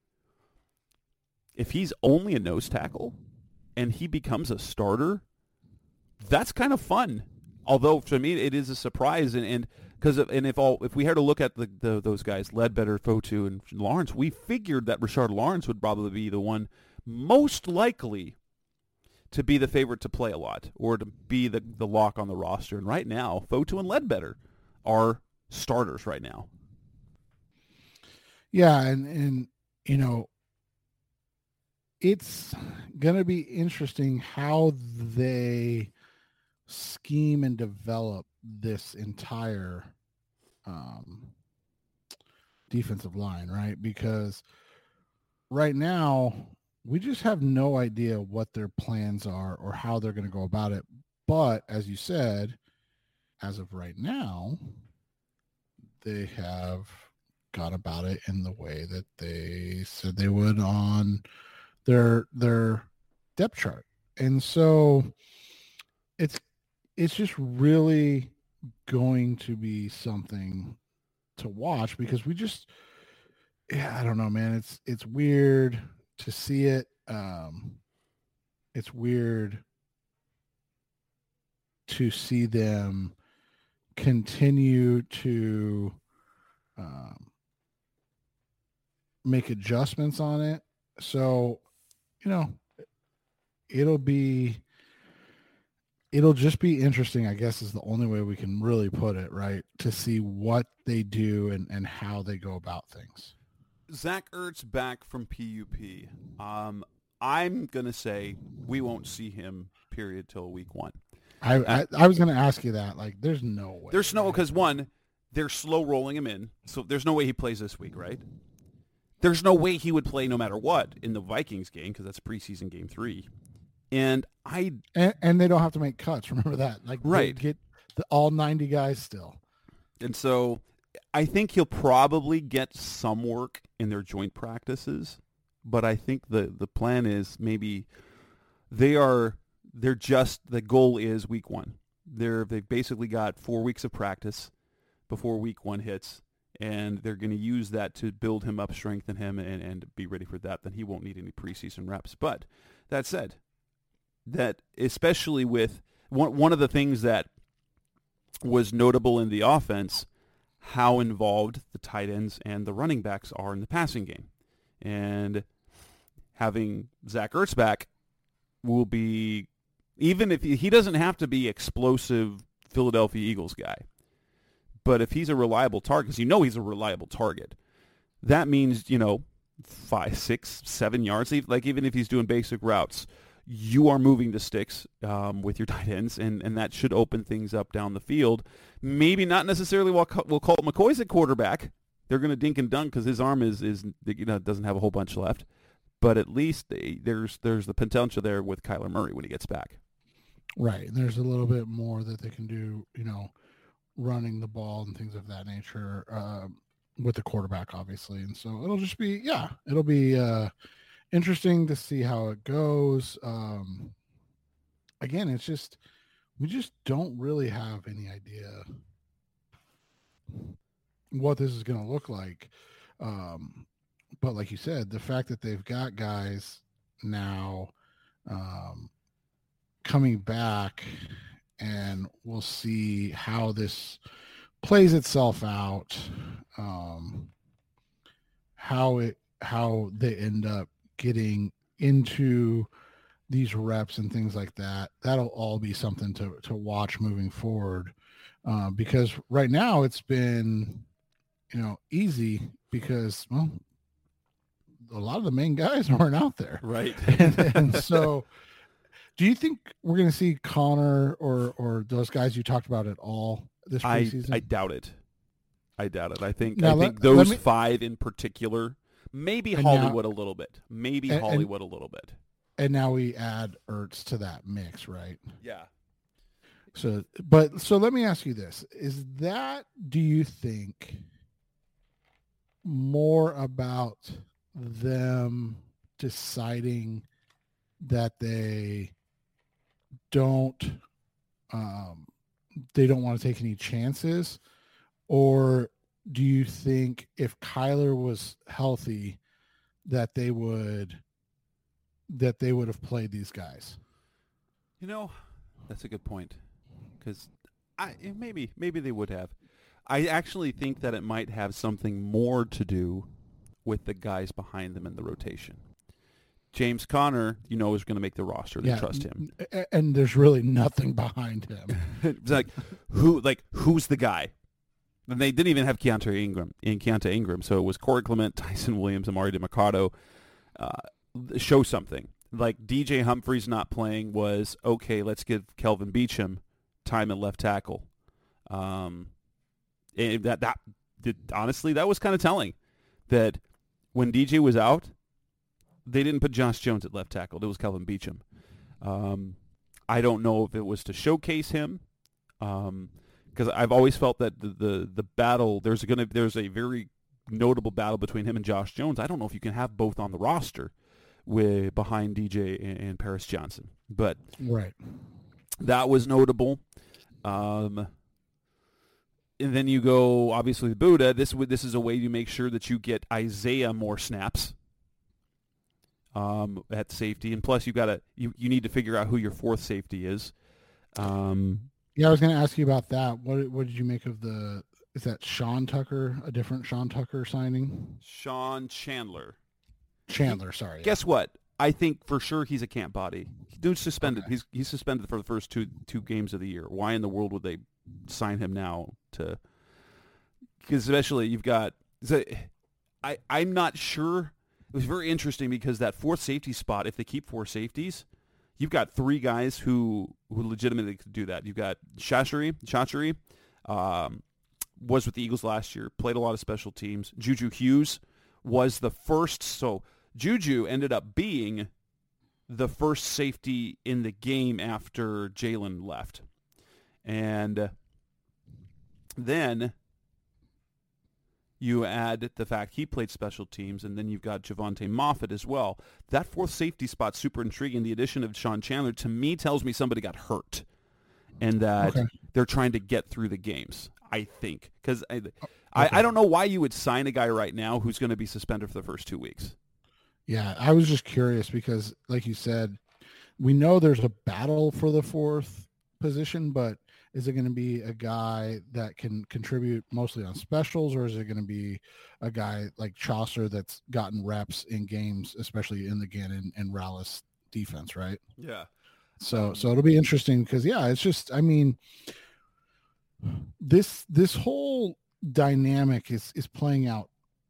If he's only a nose tackle and he becomes a starter, that's kind of fun. Although for me it is a surprise, and if we had to look at those guys, Ledbetter, Fotu, and Lawrence, we figured that Richard Lawrence would probably be the one most likely to be the favorite to play a lot, or to be the lock on the roster. And right now, Fotu and Ledbetter are starters right now. Yeah, and it's going to be interesting how they scheme and develop this entire defensive line, right? Because right now we just have no idea what their plans are or how they're going to go about it. But as you said, as of right now, they have gone about it in the way that they said they would on their depth chart. And so it's just really going to be something to watch, because I don't know, man. It's weird to see it. It's weird to see them continue to make adjustments on it. So, it'll just be interesting, I guess, is the only way we can really put it, right? To see what they do and how they go about things. Zach Ertz back from PUP. I'm going to say we won't see him, period, till week 1. I was going to ask you that. Like, there's no way. There's no, because one, they're slow rolling him in, so there's no way he plays this week, right? There's no way he would play no matter what in the Vikings game, because that's preseason game 3. And they don't have to make cuts. Remember that. Like, right. Get all 90 guys still. And so I think he'll probably get some work in their joint practices, but I think the plan is maybe the goal is week 1. They've basically got 4 weeks of practice before week 1 hits, and they're going to use that to build him up, strengthen him, and be ready for that. Then he won't need any preseason reps. But that said, that especially with one of the things that was notable in the offense, how involved the tight ends and the running backs are in the passing game. And having Zach Ertz back will be, even if he doesn't have to be explosive Philadelphia Eagles guy, but if he's a reliable target, because he's a reliable target, that means, 5, 6, 7 yards, like even if he's doing basic routes, you are moving the sticks with your tight ends, and that should open things up down the field. Maybe not necessarily while Colt McCoy's at quarterback. They're going to dink and dunk because his arm is doesn't have a whole bunch left. But at least there's the potential there with Kyler Murray when he gets back. Right. And there's a little bit more that they can do, running the ball and things of that nature with the quarterback, obviously. And so it'll just be, it'll be interesting to see how it goes. Again, it's just, we just don't really have any idea what this is going to look like. But like you said, the fact that they've got guys now coming back, and we'll see how this plays itself out, how they end up getting into these reps and things like that. That'll all be something to watch moving forward. because right now it's been, easy because, well, a lot of the main guys aren't out there. Right. and so do you think we're going to see Connor or those guys you talked about at all this preseason? I doubt it. I think Now, I think those 5 in particular, maybe Hollywood a little bit. Maybe Hollywood a little bit. And now we add Ertz to that mix, right? Yeah. So let me ask you this. Do you think more about them deciding that they don't want to take any chances, or do you think if Kyler was healthy that they would have played these guys? That's a good point, because maybe they would have. I actually think that it might have something more to do with the guys behind them in the rotation. James Conner, is going to make the roster. They trust him, and there's really nothing behind him. It's who's the guy? And they didn't even have Keontae Ingram, so it was Corey Clement, Tyson Williams, Amari DeMarcado. Show something. Like DJ Humphries not playing was okay. Let's give Kelvin Beachum time at left tackle. And honestly, that was kind of telling. That when DJ was out, they didn't put Josh Jones at left tackle. It was Kelvin Beachum. I don't know if it was to showcase him, because I've always felt that the battle there's a very notable battle between him and Josh Jones. I don't know if you can have both on the roster behind DJ and Paris Johnson, but right, that was notable. And then you go, obviously, Buddha. This is a way to make sure that you get Isaiah more snaps at safety, and plus you need to figure out who your fourth safety is. Yeah, I was going to ask you about that. What did you make of is that Sean Tucker, a different Sean Tucker signing? Sean Chandler, sorry. Guess what? I think for sure he's a camp body. Dude's suspended. Okay. He's suspended for the first two games of the year. Why in the world would they sign him now? Because especially you've got. I'm not sure. It was very interesting because that fourth safety spot, if they keep 4 safeties, you've got 3 guys who legitimately could do that. You've got Chachiri, was with the Eagles last year, played a lot of special teams. Juju Hughes was the first. So Juju ended up being the first safety in the game after Jalen left. And then you add the fact he played special teams, and then you've got Javonte Moffett as well. That fourth safety spot's super intriguing. The addition of Sean Chandler, to me, tells me somebody got hurt and that they're trying to get through the games, I think. Because I don't know why you would sign a guy right now who's going to be suspended for the first 2 weeks. Yeah, I was just curious because, like you said, we know there's a battle for the fourth position, but is it going to be a guy that can contribute mostly on specials, or is it going to be a guy like Chaucer that's gotten reps in games, especially in the Gannon and Rallis defense, right? Yeah. So it'll be interesting because, yeah, it's just, I mean, this whole dynamic is playing out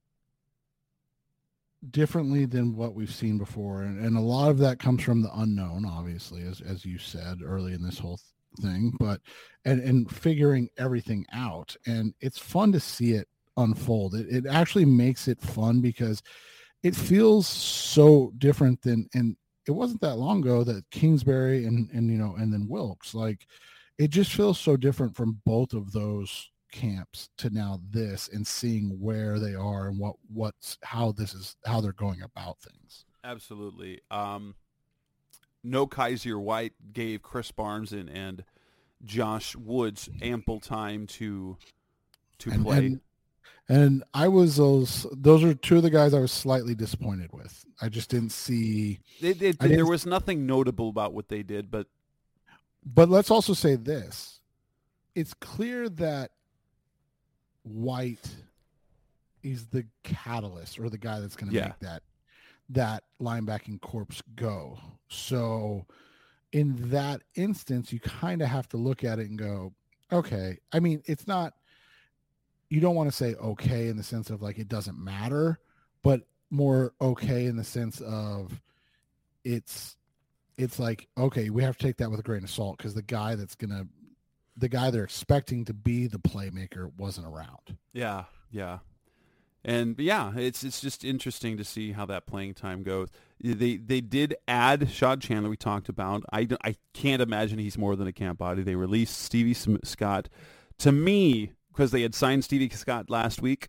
differently than what we've seen before. And a lot of that comes from the unknown, obviously, as you said early in this whole thing, but and figuring everything out. And it's fun to see it unfold. It actually makes it fun because it feels so different than, and it wasn't that long ago that Kingsbury and then Wilkes, like, it just feels so different from both of those camps to now this, and seeing where they are and how they're going about things. Absolutely. No Kaiser White gave Chris Barnes and Josh Woods ample time to play. And I was those are 2 of the guys I was slightly disappointed with. I just didn't see. There was nothing notable about what they did, but let's also say this: it's clear that White is the catalyst, or the guy that's going to make that linebacking corpse go. So in that instance, you kind of have to look at it and go, okay. I mean, it's not, you don't want to say okay in the sense of like it doesn't matter, but more okay in the sense of it's like, okay, we have to take that with a grain of salt because the guy they're expecting to be the playmaker wasn't around. Yeah, yeah. And yeah, it's just interesting to see how that playing time goes. They did add Shad Chandler, we talked about. I can't imagine he's more than a camp body. They released Stevie Scott. To me, because they had signed Stevie Scott last week,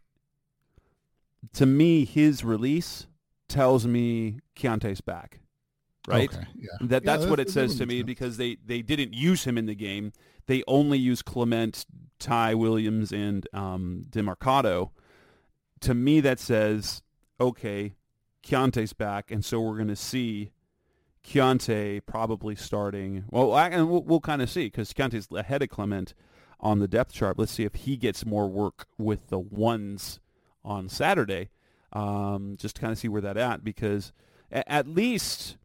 to me, his release tells me Keontae's back. Right? Okay, yeah. That's what it says to me because they didn't use him in the game. They only used Clement, Ty Williams, and DeMarcado. To me, that says, okay, Keontae's back, and so we're going to see Keontae probably starting. Well, and we'll kind of see because Keontae's ahead of Clement on the depth chart. Let's see if he gets more work with the ones on Saturday, just to kind of see where that at. Because at least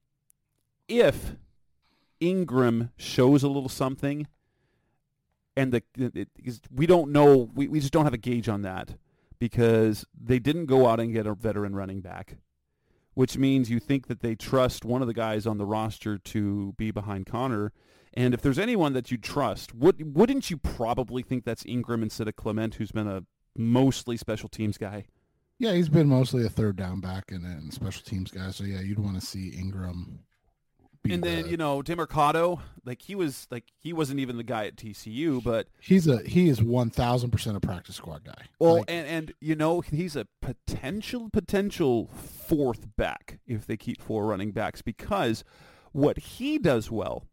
if Ingram shows a little something, and we don't know, we just don't have a gauge on that. Because they didn't go out and get a veteran running back, which means you think that they trust one of the guys on the roster to be behind Connor. And if there's anyone that you trust, wouldn't you probably think that's Ingram instead of Clement, who's been a mostly special teams guy? Yeah, he's been mostly a third down back and special teams guy. So, yeah, you'd want to see Ingram. And then, DeMarcado, he wasn't even the guy at TCU, but he is 1,000% a practice squad guy. Well, he's a potential fourth back if they keep four running backs, because what he does well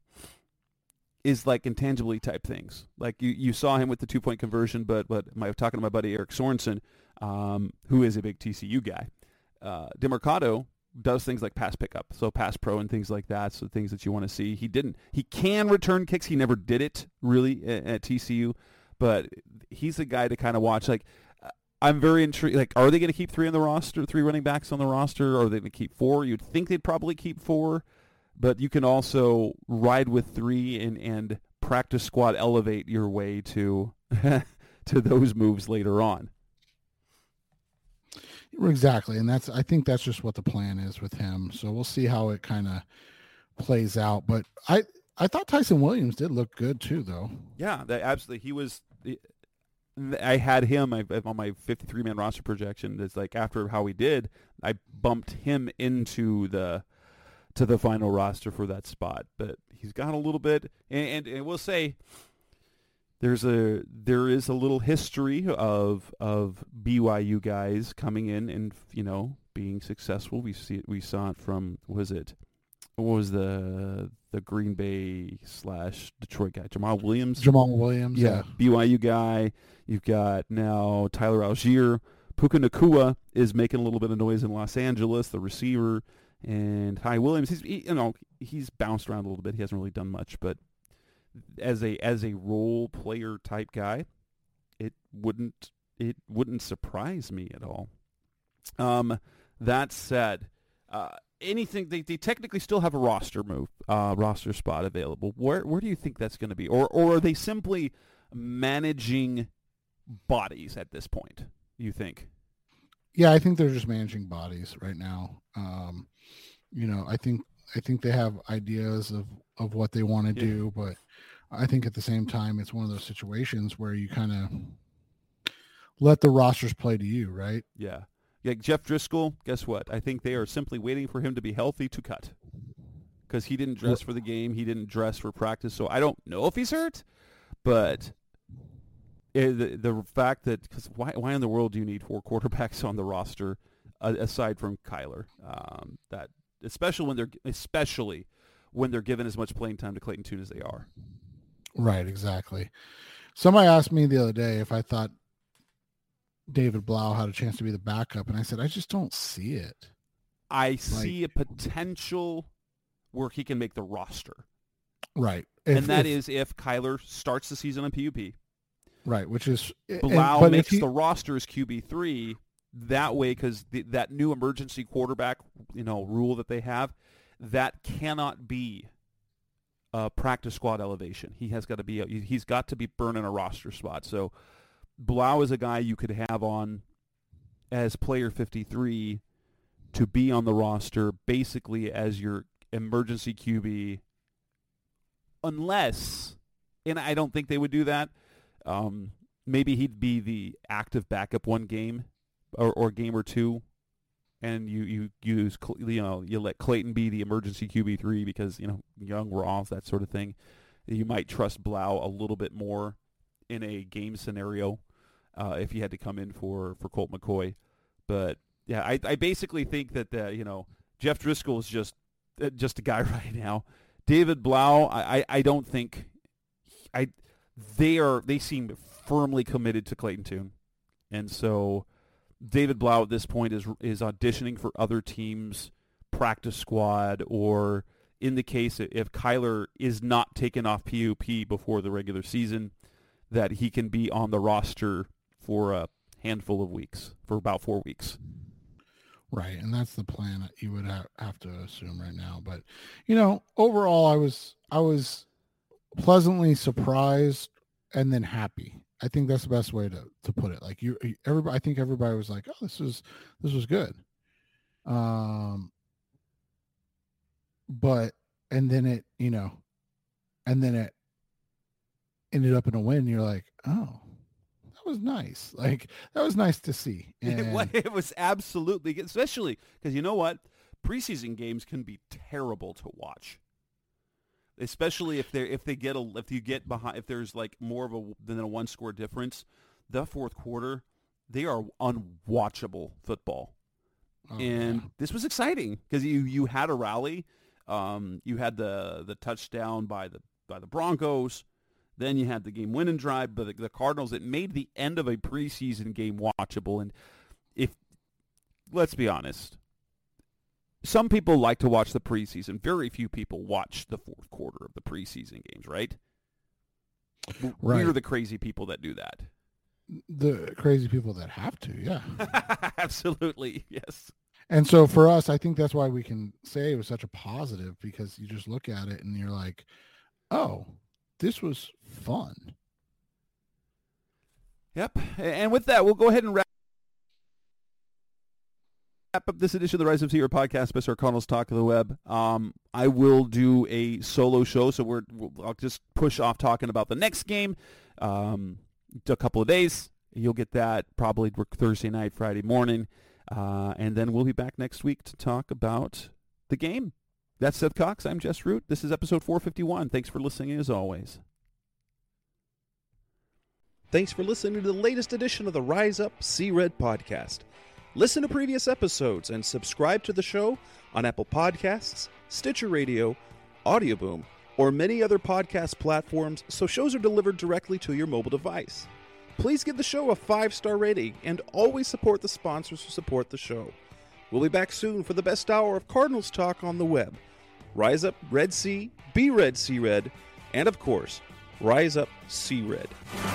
is like intangibly type things. Like you saw him with the 2-point conversion, but I'm talking to my buddy Eric Sorensen, who is a big TCU guy. DeMarcado does things like pass pickup, so pass pro and things like that, so things that you want to see. He can return kicks. He never did it really at TCU, but he's a guy to kind of watch. Like, I'm very intrigued. Like, are they going to keep three running backs on the roster, or are they going to keep four? You'd think they'd probably keep four, but you can also ride with three and practice squad elevate your way to to those moves later on. Exactly, and I think that's just what the plan is with him. So we'll see how it kind of plays out. But I thought Tyson Williams did look good too, though. Yeah, absolutely. He was. I had him on my 53-man roster projection. It's like after how he did, I bumped him into the final roster for that spot. But he's got a little bit, and we'll say. There is a little history of BYU guys coming in and being successful. We saw it from what was the Green Bay / Detroit guy, Jamal Williams. Yeah. BYU guy. You've got now Tyler Algier. Puka Nacua is making a little bit of noise in Los Angeles, the receiver, and Ty Williams. He's bounced around a little bit. He hasn't really done much, but as a role player type guy, it wouldn't surprise me at all. That said, anything they technically still have a roster spot available. Where do you think that's going to be, or are they simply managing bodies at this point? You think? Yeah, I think they're just managing bodies right now. I think they have ideas of what they want to do, but I think at the same time, it's one of those situations where you kind of let the rosters play to you, right? Yeah. Yeah, Jeff Driscoll, guess what? I think they are simply waiting for him to be healthy to cut, because he didn't dress for the game. He didn't dress for practice, so I don't know if he's hurt, but the fact that, because why in the world do you need four quarterbacks on the roster aside from Kyler? That especially when they're given as much playing time to Clayton Tune as they are. Right, exactly. Somebody asked me the other day if I thought David Blau had a chance to be the backup, and I said I just don't see it. I see a potential where he can make the roster. Right. And that is if Kyler starts the season on PUP. Right, which is Blau makes the roster as QB3 that way, because that new emergency quarterback rule that they have, that cannot be practice squad elevation. He's got to be burning a roster spot. So Blau is a guy you could have on as player 53 to be on the roster basically as your emergency QB, unless, and I don't think they would do that, maybe he'd be the active backup one game or game or two, and you let Clayton be the emergency QB3 because, young Ross, that sort of thing. You might trust Blau a little bit more in a game scenario if he had to come in for Colt McCoy. But yeah, I basically think that Jeff Driscoll is just a guy right now. David Blau, I don't think they seem firmly committed to Clayton Tune, and so David Blau at this point is auditioning for other teams' practice squad, or in the case if Kyler is not taken off PUP before the regular season, that he can be on the roster for a handful of weeks, for about 4 weeks. Right, and that's the plan that you would have to assume right now. But, overall, I was pleasantly surprised and then happy. I think that's the best way to put it. Like I think everybody was like, "Oh, this was good," but and then it ended up in a win. You're like, "Oh, that was nice. Like that was nice to see." And it was absolutely, especially because you know what, preseason games can be terrible to watch. Especially if you get behind, if there's like more than a one score difference, the fourth quarter, they are unwatchable football. This was exciting because you had a rally, you had the touchdown by the Broncos, then you had the game winning drive by the Cardinals. It made the end of a preseason game watchable. And let's be honest, some people like to watch the preseason. Very few people watch the fourth quarter of the preseason games, right? Right. We're the crazy people that do that. The crazy people that have to, yeah. Absolutely, yes. And so for us, I think that's why we can say it was such a positive, because you just look at it and you're like, oh, this was fun. Yep. And with that, we'll go ahead and wrap up this edition of the Rise Up See Red podcast, Mr. Cardinals Talk of the Web. I will do a solo show, so I'll just push off talking about the next game a couple of days. You'll get that probably Thursday night, Friday morning, and then we'll be back next week to talk about the game. That's Seth Cox. I'm Jess Root. This is episode 451. Thanks for listening, as always. Thanks for listening to the latest edition of the Rise Up See Red podcast. Listen to previous episodes and subscribe to the show on Apple Podcasts, Stitcher Radio, Audioboom, or many other podcast platforms so shows are delivered directly to your mobile device. Please give the show a 5-star rating and always support the sponsors who support the show. We'll be back soon for the best hour of Cardinals talk on the web. Rise up, Red Sea, be Red, See Red, and of course, Rise Up, See Red.